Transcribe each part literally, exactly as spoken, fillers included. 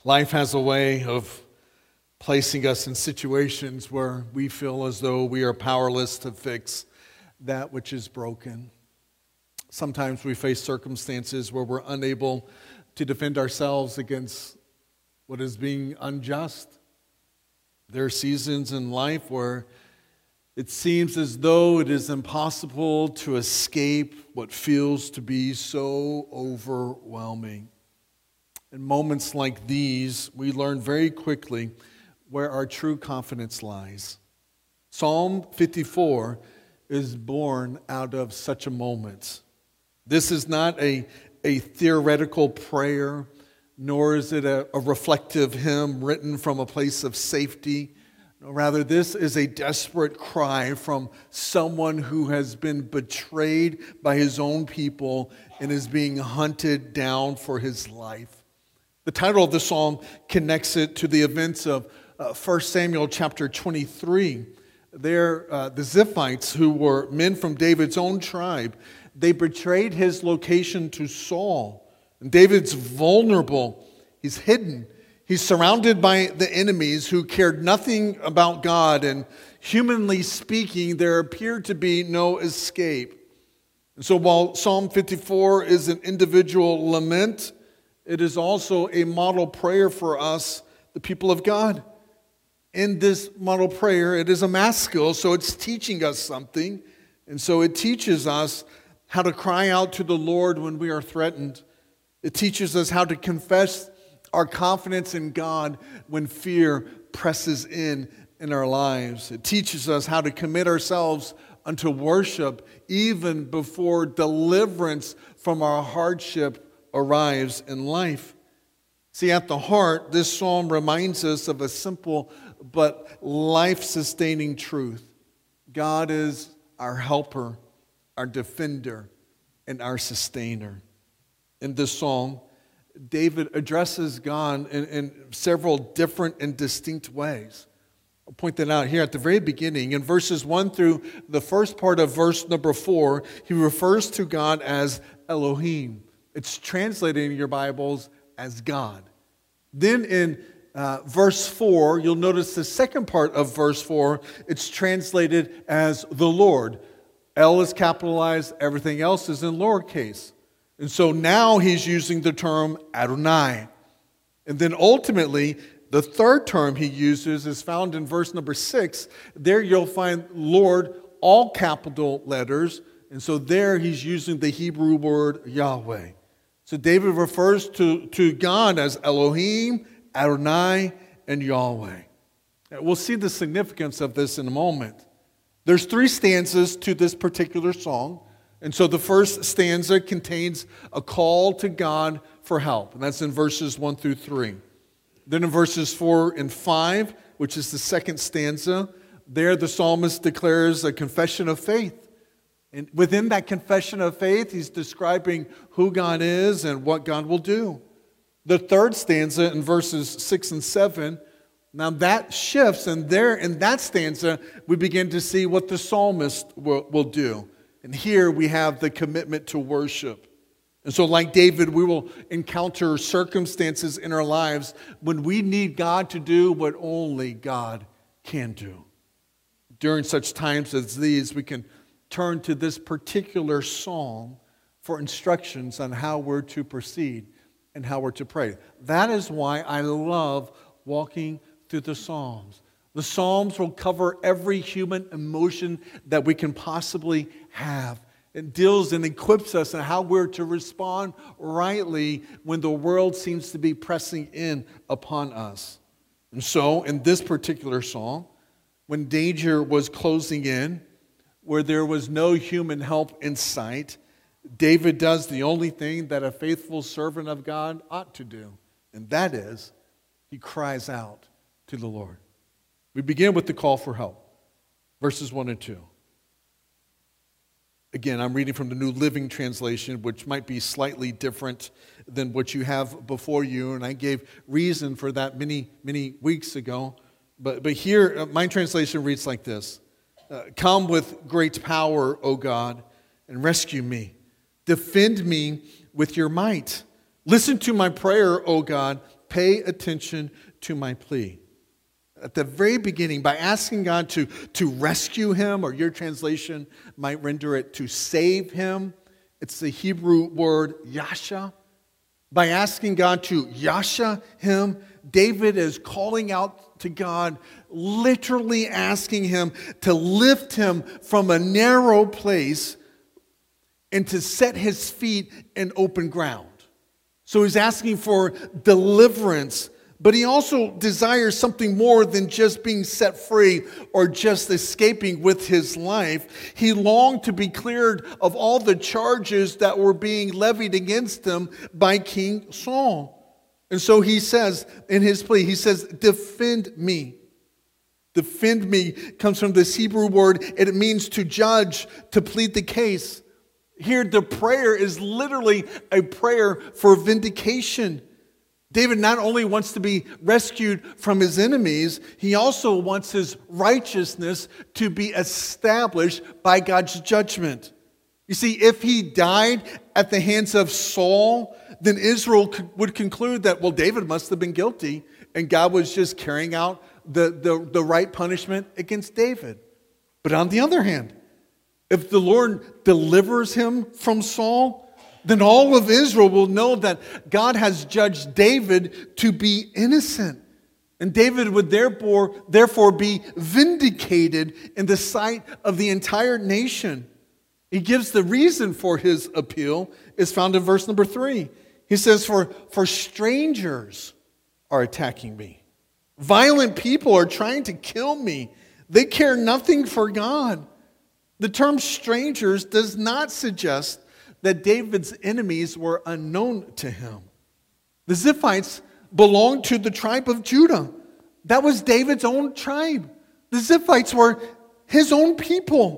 Life has a way of placing us in situations where we feel as though we are powerless to fix that which is broken. Sometimes we face circumstances where we're unable to defend ourselves against what is being unjust. There are seasons in life where it seems as though it is impossible to escape what feels to be so overwhelming. In moments like these, we learn very quickly where our true confidence lies. Psalm fifty-four is born out of such a moment. This is not a, a theoretical prayer, nor is it a, a reflective hymn written from a place of safety. No, rather, this is a desperate cry from someone who has been betrayed by his own people and is being hunted down for his life. The title of the psalm connects it to the events of uh, First Samuel chapter twenty-three. There, uh, the Ziphites, who were men from David's own tribe, they betrayed his location to Saul. And David's vulnerable. He's hidden. He's surrounded by the enemies who cared nothing about God. And humanly speaking, there appeared to be no escape. And so while Psalm fifty-four is an individual lament, it is also a model prayer for us, the people of God. In this model prayer, it is a maskil, so it's teaching us something. And so it teaches us how to cry out to the Lord when we are threatened. It teaches us how to confess our confidence in God when fear presses in in our lives. It teaches us how to commit ourselves unto worship even before deliverance from our hardship arrives in life. See, at the heart, this psalm reminds us of a simple but life-sustaining truth. God is our helper, our defender, and our sustainer. In this psalm, David addresses God in, in several different and distinct ways. I'll point that out here at the very beginning. In verses one through the first part of verse number four, he refers to God as Elohim. It's translated in your Bibles as God. Then in uh, verse four, you'll notice the second part of verse four, it's translated as the Lord. L is capitalized, everything else is in lowercase. And so now he's using the term Adonai. And then ultimately, the third term he uses is found in verse number six. There you'll find Lord, all capital letters. And so there he's using the Hebrew word Yahweh. So David refers to, to God as Elohim, Adonai, and Yahweh. We'll see the significance of this in a moment. There's three stanzas to this particular song. And so the first stanza contains a call to God for help. And that's in verses one through three. Then in verses four and five, which is the second stanza, there the psalmist declares a confession of faith. And within that confession of faith, he's describing who God is and what God will do. The third stanza in verses six and seven, now that shifts, and there in that stanza, we begin to see what the psalmist will, will do. And here we have the commitment to worship. And so like David, we will encounter circumstances in our lives when we need God to do what only God can do. During such times as these, we can turn to this particular psalm for instructions on how we're to proceed and how we're to pray. That is why I love walking through the Psalms. The Psalms will cover every human emotion that we can possibly have. It deals and equips us on how we're to respond rightly when the world seems to be pressing in upon us. And so, in this particular psalm, when danger was closing in, where there was no human help in sight, David does the only thing that a faithful servant of God ought to do, and that is, he cries out to the Lord. We begin with the call for help, verses one and two. Again, I'm reading from the New Living Translation, which might be slightly different than what you have before you, and I gave reason for that many, many weeks ago. But, but here, uh, my translation reads like this. Uh, Come with great power, O God, and rescue me. Defend me with your might. Listen to my prayer, O God. pay attention to my plea. At the very beginning, by asking God to, to rescue him, or your translation might render it to save him, it's the Hebrew word yasha. By asking God to yasha him, David is calling out to God, literally asking him to lift him from a narrow place and to set his feet in open ground. So he's asking for deliverance, but he also desires something more than just being set free or just escaping with his life. He longed to be cleared of all the charges that were being levied against him by King Saul. And so he says in his plea, he says, defend me. Defend me comes from this Hebrew word, and it means to judge, to plead the case. Here, the prayer is literally a prayer for vindication. David not only wants to be rescued from his enemies, he also wants his righteousness to be established by God's judgment. You see, if he died at the hands of Saul, then Israel would conclude that, well, David must have been guilty, and God was just carrying out the, the, the right punishment against David. But on the other hand, if the Lord delivers him from Saul, then all of Israel will know that God has judged David to be innocent. And David would therefore, therefore be vindicated in the sight of the entire nation. He gives the reason for his appeal is found in verse number three. He says, for, for strangers are attacking me. Violent people are trying to kill me. They care nothing for God. The term strangers does not suggest that David's enemies were unknown to him. The Ziphites belonged to the tribe of Judah. That was David's own tribe. The Ziphites were his own people.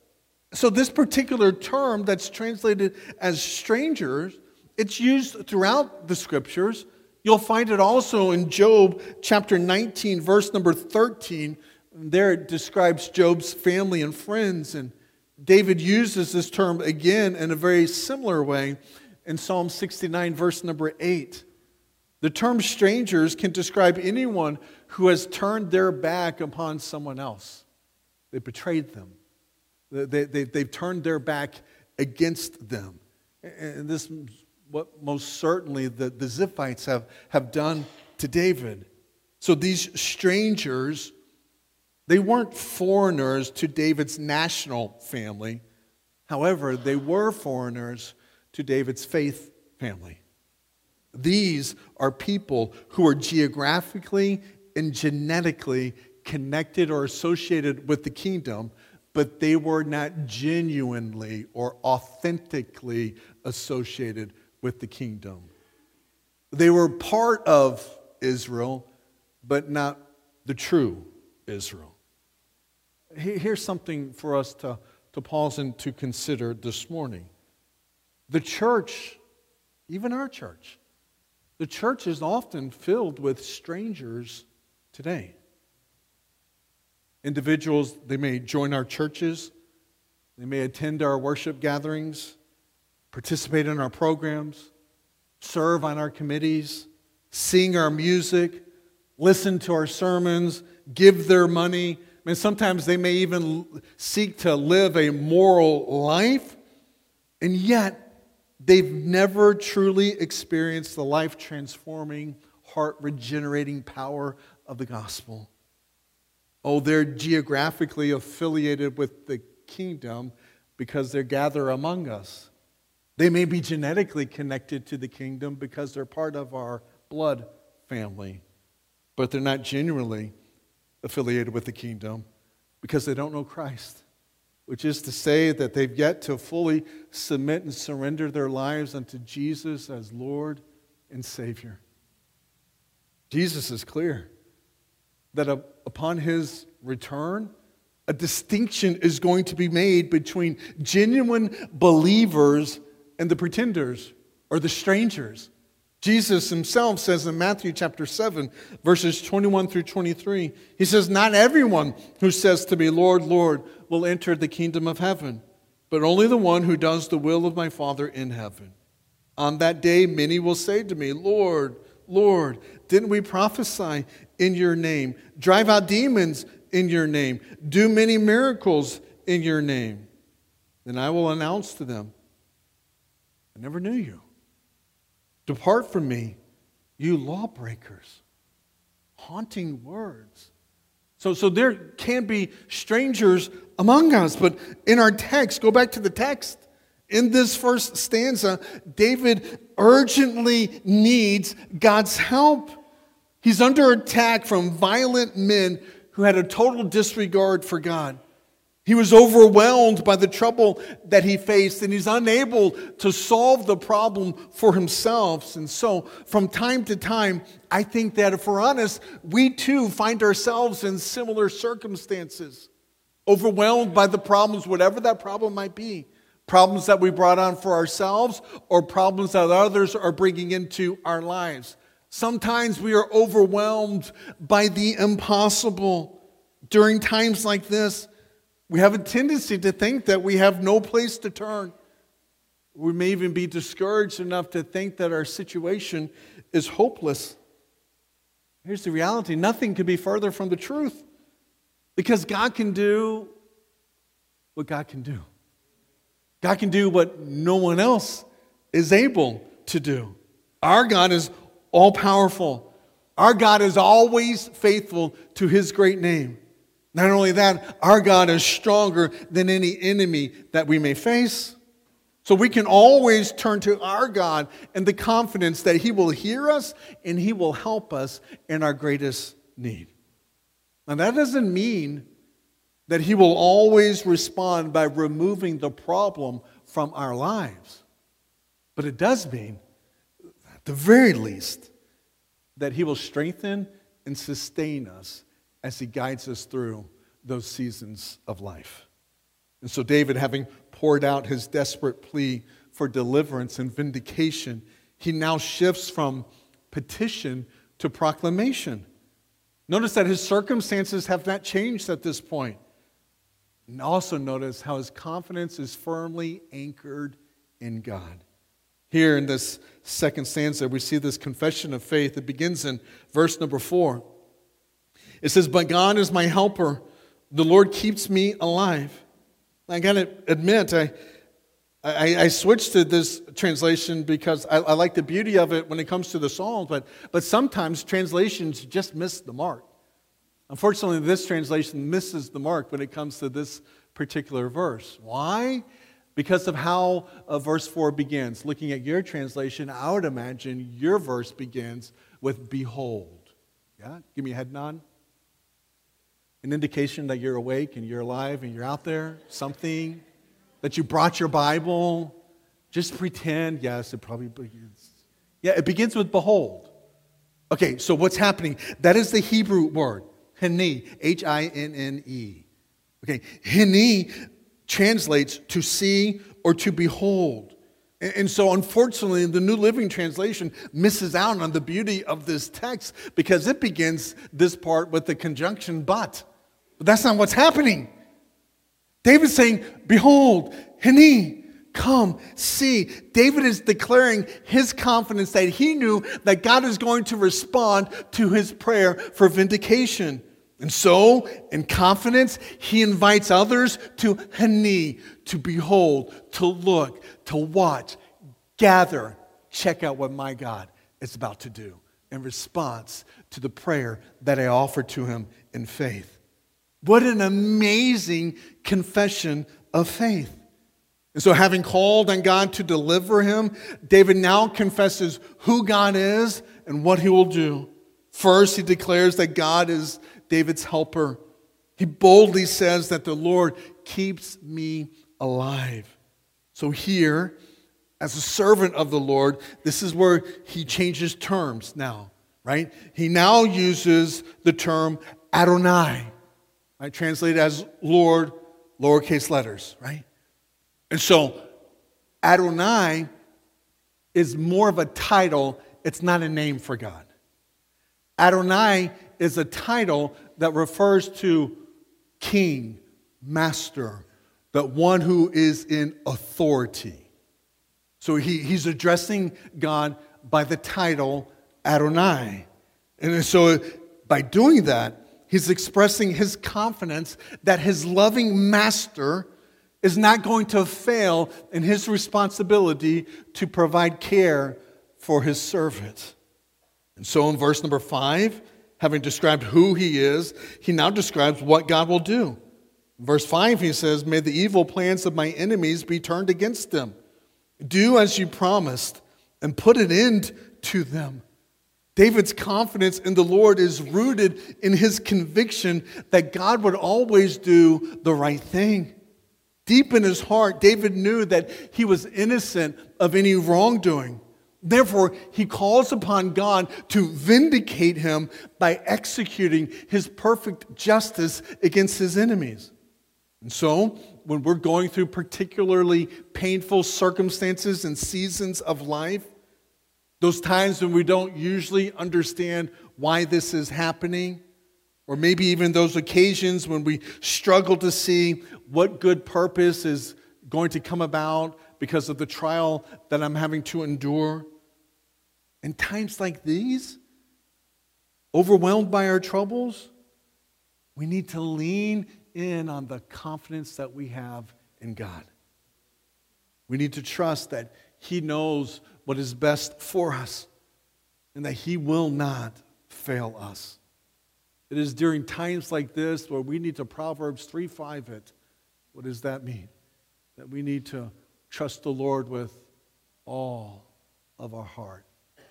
So this particular term that's translated as strangers, it's used throughout the scriptures. You'll find it also in Job chapter nineteen, verse number thirteen. There it describes Job's family and friends, and David uses this term again in a very similar way in Psalm sixty-nine, verse number eight. The term strangers can describe anyone who has turned their back upon someone else. They betrayed them. They, they, they've turned their back against them. And this is what most certainly the, the Ziphites have, have done to David. So these strangers, they weren't foreigners to David's national family. However, they were foreigners to David's faith family. These are people who are geographically and genetically connected or associated with the kingdom, but they were not genuinely or authentically associated with the kingdom. They were part of Israel, but not the true Israel. Here's something for us to, to pause and to consider this morning. The church, even our church, the church is often filled with strangers today. Individuals, they may join our churches, they may attend our worship gatherings, participate in our programs, serve on our committees, sing our music, listen to our sermons, give their money. I mean, sometimes they may even seek to live a moral life, and yet they've never truly experienced the life-transforming, heart-regenerating power of the gospel. Oh, they're geographically affiliated with the kingdom because they gather among us. They may be genetically connected to the kingdom because they're part of our blood family, but they're not genuinely affiliated with the kingdom because they don't know Christ, which is to say that they've yet to fully submit and surrender their lives unto Jesus as Lord and Savior. Jesus is clear that upon his return, a distinction is going to be made between genuine believers and the pretenders or the strangers. Jesus himself says in Matthew chapter seven, verses twenty-one through twenty-three, he says, "Not everyone who says to me, 'Lord, Lord,' will enter the kingdom of heaven, but only the one who does the will of my Father in heaven. On that day many will say to me, 'Lord, Lord? Didn't we prophesy in your name? Drive out demons in your name? Do many miracles in your name? Then I will announce to them, I never knew you. Depart from me, you lawbreakers. Haunting words. So, so there can be strangers among us, but in our text, go back to the text. In this first stanza, David urgently needs God's help. He's under attack from violent men who had a total disregard for God. He was overwhelmed by the trouble that he faced, and he's unable to solve the problem for himself. And so, from time to time, I think that if we're honest, we too find ourselves in similar circumstances, overwhelmed by the problems, whatever that problem might be. Problems that we brought on for ourselves, or problems that others are bringing into our lives. Sometimes we are overwhelmed by the impossible. During times like this, we have a tendency to think that we have no place to turn. We may even be discouraged enough to think that our situation is hopeless. Here's the reality. Nothing could be further from the truth. Because God can do what God can do. God can do what no one else is able to do. Our God is all-powerful. Our God is always faithful to His great name. Not only that, our God is stronger than any enemy that we may face. So we can always turn to our God in the confidence that He will hear us and He will help us in our greatest need. Now that doesn't mean that He will always respond by removing the problem from our lives. But it does mean, at the very least, that He will strengthen and sustain us as He guides us through those seasons of life. And so David, having poured out his desperate plea for deliverance and vindication, he now shifts from petition to proclamation. Notice that his circumstances have not changed at this point. And also notice how his confidence is firmly anchored in God. Here in this second stanza, we see this confession of faith. It begins in verse number four. It says, "But God is my helper. The Lord keeps me alive." I got to admit, I, I I switched to this translation because I, I like the beauty of it when it comes to the Psalms, but, but sometimes translations just miss the mark. Unfortunately, this translation misses the mark when it comes to this particular verse. Why? Because of how uh, verse four begins. Looking at your translation, I would imagine your verse begins with "behold." Yeah? Give me a head nod. An indication that you're awake and you're alive and you're out there. Something that you brought your Bible. Just pretend. Yes, it probably begins. Yeah, it begins with "behold." Okay, so what's happening? That is the Hebrew word. Hinne, H I N N E. Okay, hinne translates to see or to behold. And, and so unfortunately, the New Living Translation misses out on the beauty of this text because it begins this part with the conjunction "but." But that's not what's happening. David's saying, "Behold, hinne, come, see." David is declaring his confidence that he knew that God is going to respond to his prayer for vindication. And so, in confidence, he invites others to hinne, to behold, to look, to watch, gather, check out what my God is about to do in response to the prayer that I offered to him in faith. What an amazing confession of faith. And so having called on God to deliver him, David now confesses who God is and what he will do. First, he declares that God is David's helper. He boldly says that the Lord keeps me alive. So here, as a servant of the Lord, this is where he changes terms now, right? He now uses the term Adonai, right? Translated as Lord, lowercase letters, right? And so Adonai is more of a title. It's not a name for God. Adonai is a title that refers to king, master, the one who is in authority. So he, he's addressing God by the title Adonai. And so by doing that, he's expressing his confidence that his loving master is not going to fail in his responsibility to provide care for his servant. And so in verse number five, having described who he is, he now describes what God will do. In verse five, he says, "May the evil plans of my enemies be turned against them. Do as you promised and put an end to them." David's confidence in the Lord is rooted in his conviction that God would always do the right thing. Deep in his heart, David knew that he was innocent of any wrongdoing. Therefore, he calls upon God to vindicate him by executing his perfect justice against his enemies. And so, when we're going through particularly painful circumstances and seasons of life, those times when we don't usually understand why this is happening, or maybe even those occasions when we struggle to see what good purpose is going to come about because of the trial that I'm having to endure. In times like these, overwhelmed by our troubles, we need to lean in on the confidence that we have in God. We need to trust that He knows what is best for us and that He will not fail us. It is during times like this where we need to Proverbs three five it. What does that mean? That we need to trust the Lord with all of our heart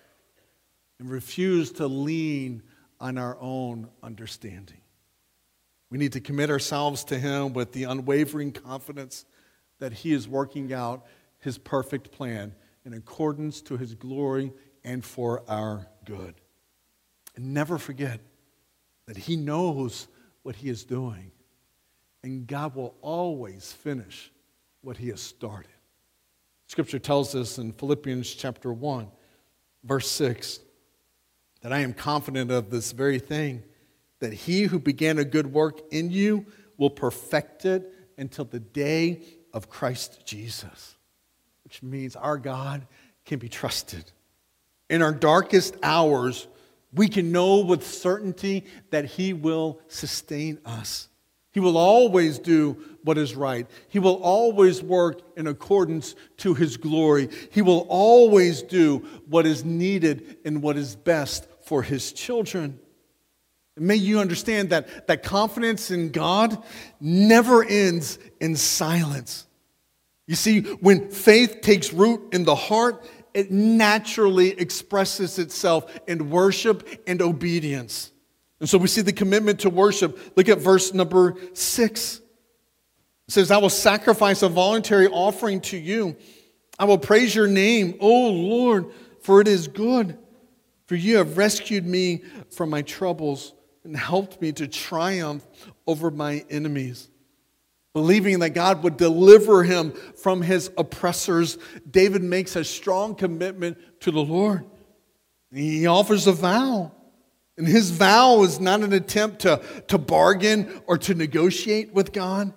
and refuse to lean on our own understanding. We need to commit ourselves to Him with the unwavering confidence that He is working out His perfect plan in accordance to His glory and for our good. And never forget that He knows what He is doing, and God will always finish what He has started. Scripture tells us in Philippians chapter one, verse six, that I am confident of this very thing, that He who began a good work in you will perfect it until the day of Christ Jesus. Which means our God can be trusted. In our darkest hours, we can know with certainty that He will sustain us. He will always do what is right. He will always work in accordance to His glory. He will always do what is needed and what is best for His children. And may you understand that, that confidence in God never ends in silence. You see, when faith takes root in the heart, it naturally expresses itself in worship and obedience. And so we see the commitment to worship. Look at verse number six. It says, I will sacrifice a voluntary offering to you. I will praise your name, O Lord, for it is good. For you have rescued me from my troubles and helped me to triumph over my enemies. Believing that God would deliver him from his oppressors, David makes a strong commitment to the Lord. He offers a vow. And his vow is not an attempt to, to bargain or to negotiate with God.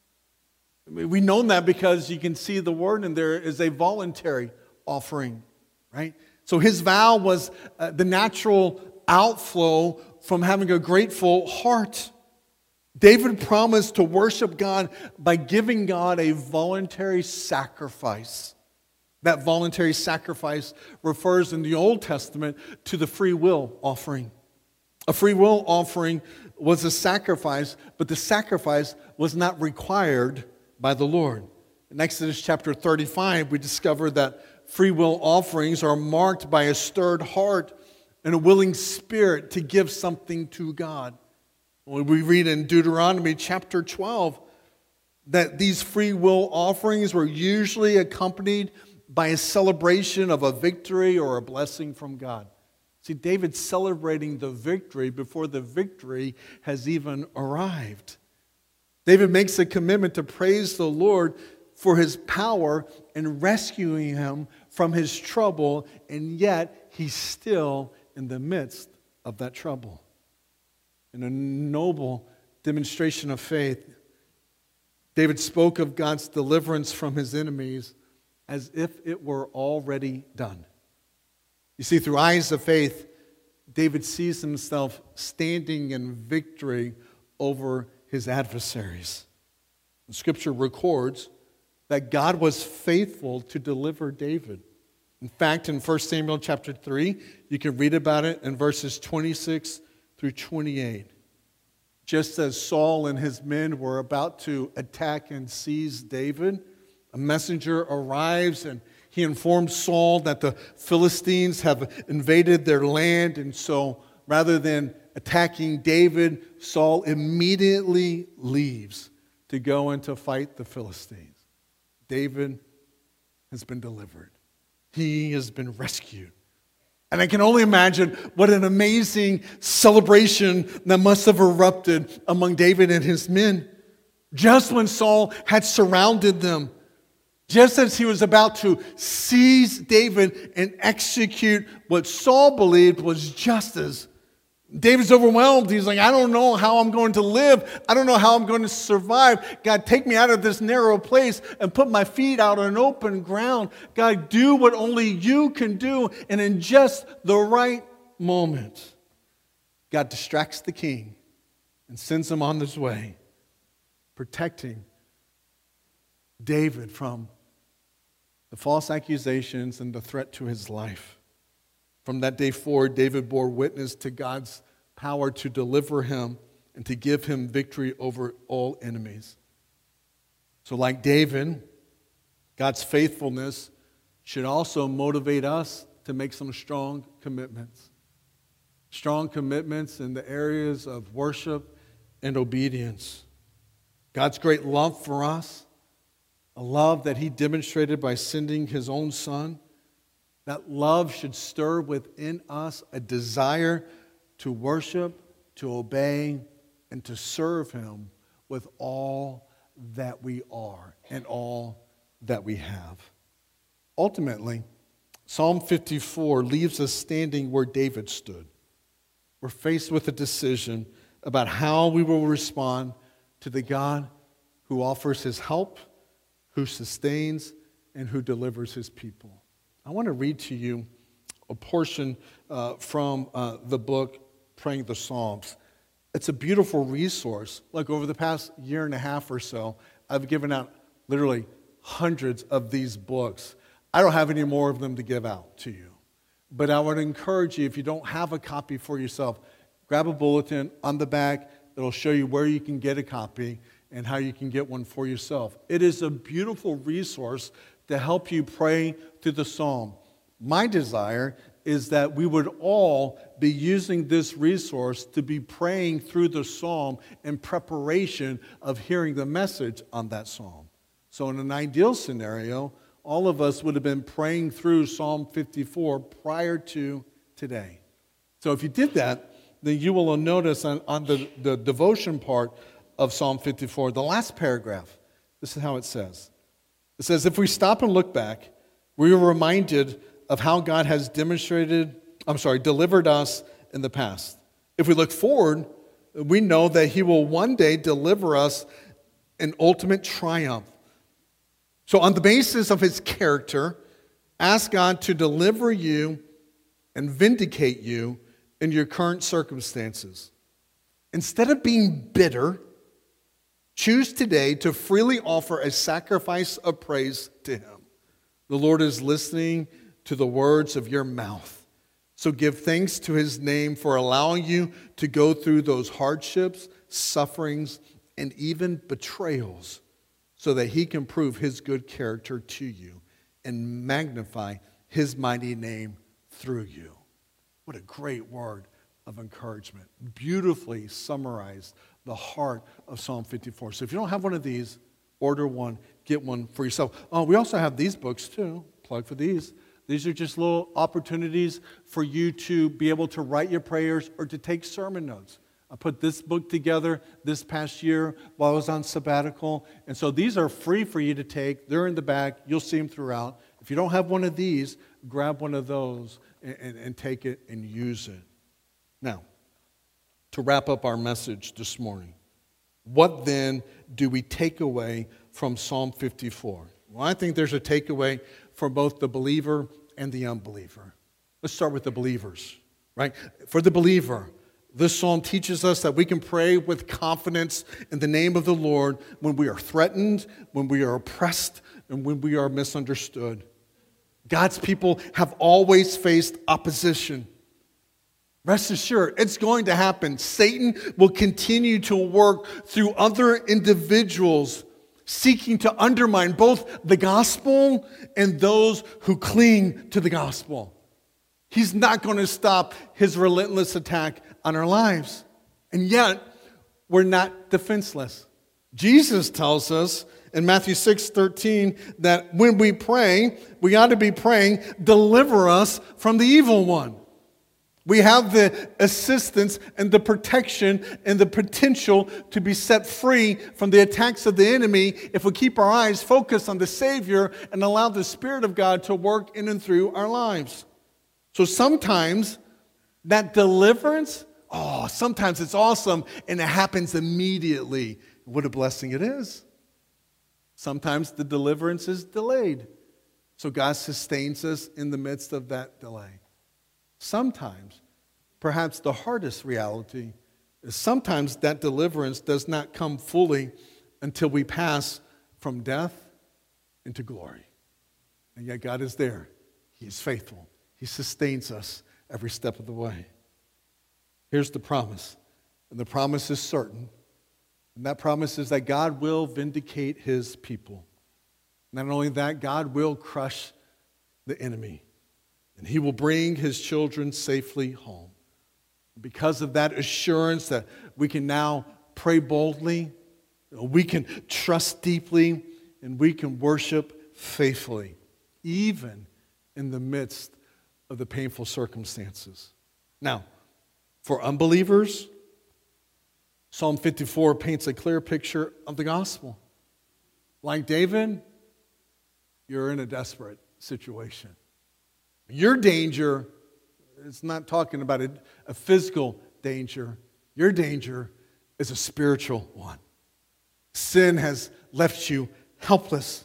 I mean, we know that because you can see the word in there is a voluntary offering, right? So his vow was uh, the natural outflow from having a grateful heart. David promised to worship God by giving God a voluntary sacrifice. That voluntary sacrifice refers in the Old Testament to the free will offering. A free will offering was a sacrifice, but the sacrifice was not required by the Lord. In Exodus chapter thirty-five, we discover that free will offerings are marked by a stirred heart and a willing spirit to give something to God. We read in Deuteronomy chapter twelve that these free will offerings were usually accompanied by a celebration of a victory or a blessing from God. See, David's celebrating the victory before the victory has even arrived. David makes a commitment to praise the Lord for His power in rescuing him from his trouble, and yet he's still in the midst of that trouble. In a noble demonstration of faith, David spoke of God's deliverance from his enemies as if it were already done. You see, through eyes of faith, David sees himself standing in victory over his adversaries. The Scripture records that God was faithful to deliver David. In fact, in First Samuel chapter three, you can read about it in verses twenty-six through twenty-eight. Just as Saul and his men were about to attack and seize David, a messenger arrives and he informs Saul that the Philistines have invaded their land, and so rather than attacking David, Saul immediately leaves to go and to fight the Philistines. David has been delivered. He has been rescued. And I can only imagine what an amazing celebration that must have erupted among David and his men. Just when Saul had surrounded them, just as he was about to seize David and execute what Saul believed was justice, David's overwhelmed. He's like, I don't know how I'm going to live. I don't know how I'm going to survive. God, take me out of this narrow place and put my feet out on open ground. God, do what only you can do. And in just the right moment, God distracts the king and sends him on his way, protecting David from the false accusations and the threat to his life. From that day forward, David bore witness to God's power to deliver him and to give him victory over all enemies. So like David, God's faithfulness should also motivate us to make some strong commitments. Strong commitments in the areas of worship and obedience. God's great love for us, a love that he demonstrated by sending his own son. That love should stir within us a desire to worship, to obey, and to serve him with all that we are and all that we have. Ultimately, Psalm fifty-four leaves us standing where David stood. We're faced with a decision about how we will respond to the God who offers his help, who sustains, and who delivers his people. I want to read to you a portion uh, from uh, the book, Praying the Psalms. It's a beautiful resource. Like over the past year and a half or so, I've given out literally hundreds of these books. I don't have any more of them to give out to you. But I would encourage you, if you don't have a copy for yourself, grab a bulletin on the back. It'll show you where you can get a copy and how you can get one for yourself. It is a beautiful resource to help you pray through the psalm. My desire is that we would all be using this resource to be praying through the psalm in preparation of hearing the message on that psalm. So in an ideal scenario, all of us would have been praying through Psalm fifty-four prior to today. So if you did that, then you will notice on, on the, the devotion part of Psalm fifty-four, the last paragraph, this is how it says. It says, if we stop and look back, we are reminded of how God has demonstrated, I'm sorry, delivered us in the past. If we look forward, we know that he will one day deliver us in ultimate triumph. So on the basis of his character, ask God to deliver you and vindicate you in your current circumstances. Instead of being bitter, choose today to freely offer a sacrifice of praise to him. The Lord is listening to the words of your mouth. So give thanks to his name for allowing you to go through those hardships, sufferings, and even betrayals so that he can prove his good character to you and magnify his mighty name through you. What a great word of encouragement. Beautifully summarized the heart of Psalm fifty-four. So if you don't have one of these, order one, get one for yourself. Oh, we also have these books too. Plug for these. These are just little opportunities for you to be able to write your prayers or to take sermon notes. I put this book together this past year while I was on sabbatical. And so these are free for you to take. They're in the back. You'll see them throughout. If you don't have one of these, grab one of those and, and, and take it and use it. Now, to wrap up our message this morning, what then do we take away from Psalm fifty-four? Well, I think there's a takeaway for both the believer and the unbeliever. Let's start with the believers, right? For the believer, this psalm teaches us that we can pray with confidence in the name of the Lord when we are threatened, when we are oppressed, and when we are misunderstood. God's people have always faced opposition. Rest assured, it's going to happen. Satan will continue to work through other individuals seeking to undermine both the gospel and those who cling to the gospel. He's not going to stop his relentless attack on our lives. And yet, we're not defenseless. Jesus tells us in Matthew six thirteen that when we pray, we ought to be praying, deliver us from the evil one. We have the assistance and the protection and the potential to be set free from the attacks of the enemy if we keep our eyes focused on the Savior and allow the Spirit of God to work in and through our lives. So sometimes that deliverance, oh, sometimes it's awesome and it happens immediately. What a blessing it is. Sometimes the deliverance is delayed. So God sustains us in the midst of that delay. Sometimes, perhaps the hardest reality is sometimes that deliverance does not come fully until we pass from death into glory. And yet God is there. He is faithful. He sustains us every step of the way. Here's the promise, and the promise is certain. And that promise is that God will vindicate his people. Not only that, God will crush the enemy. And he will bring his children safely home. Because of that assurance that we can now pray boldly, we can trust deeply, and we can worship faithfully, even in the midst of the painful circumstances. Now, for unbelievers, Psalm fifty-four paints a clear picture of the gospel. Like David, you're in a desperate situation. Your danger is not talking about a, a physical danger. Your danger is a spiritual one. Sin has left you helpless.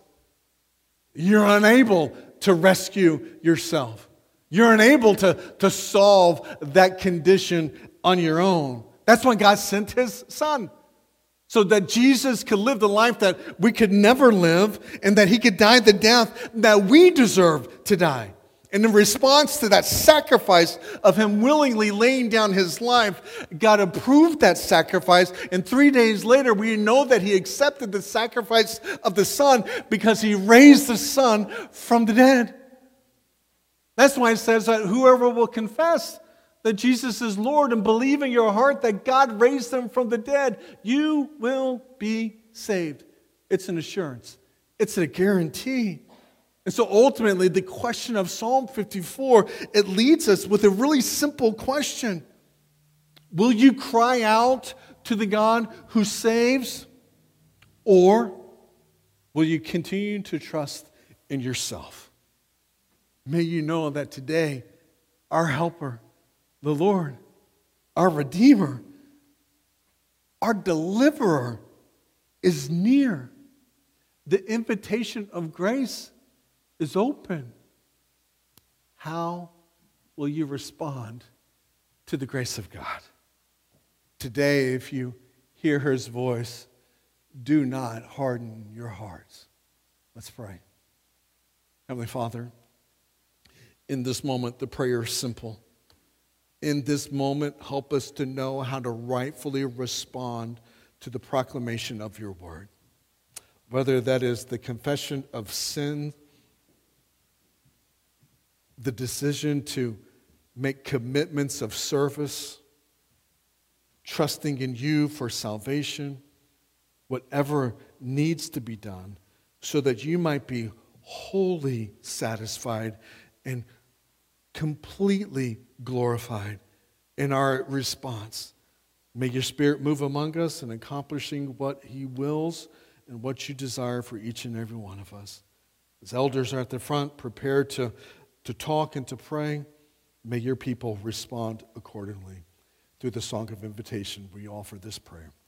You're unable to rescue yourself. You're unable to, to solve that condition on your own. That's why God sent his son, so that Jesus could live the life that we could never live and that he could die the death that we deserve to die. And in response to that sacrifice of him willingly laying down his life, God approved that sacrifice. And three days later, we know that he accepted the sacrifice of the Son because he raised the Son from the dead. That's why it says that whoever will confess that Jesus is Lord and believe in your heart that God raised him from the dead, you will be saved. It's an assurance. It's a guarantee. And so ultimately, the question of Psalm fifty-four, it leads us with a really simple question. Will you cry out to the God who saves? Or will you continue to trust in yourself? May you know that today, our helper, the Lord, our Redeemer, our Deliverer is near. The invitation of grace is open. How will you respond to the grace of God? Today, if you hear his voice, do not harden your hearts. Let's pray. Heavenly Father, in this moment, the prayer is simple. In this moment, help us to know how to rightfully respond to the proclamation of your word. Whether that is the confession of sin, the decision to make commitments of service, trusting in you for salvation, whatever needs to be done, so that you might be wholly satisfied and completely glorified in our response. May your Spirit move among us in accomplishing what he wills and what you desire for each and every one of us. As elders are at the front, prepared to, to talk and to pray, may your people respond accordingly. Through the song of invitation, we offer this prayer.